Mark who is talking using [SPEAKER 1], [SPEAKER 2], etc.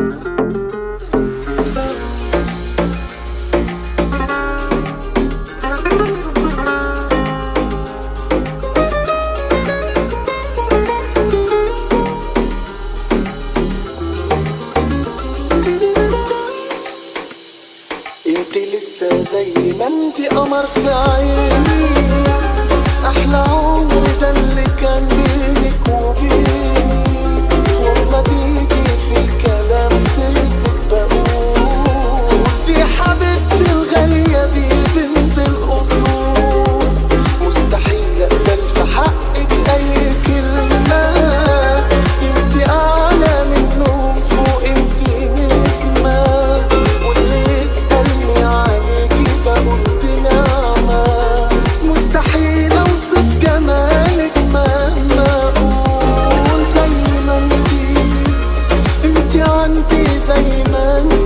[SPEAKER 1] انت لسه زي ما انت قمر في عيني، احلى عمر ده اللي كان بينك وبيني. وما تيجي في الكلام سيرتك بقول دي حبيبتي الغالية، دي بنت الاصول. مستحيل اقبل في حقك اي كلمة، انت اعلى منهم فوق، انت نجمة. واللي يسألني عليكي بقول دي نعمة. مستحيل اوصف جمالك مهما اقول. زي ما انت عندي، زي ما انت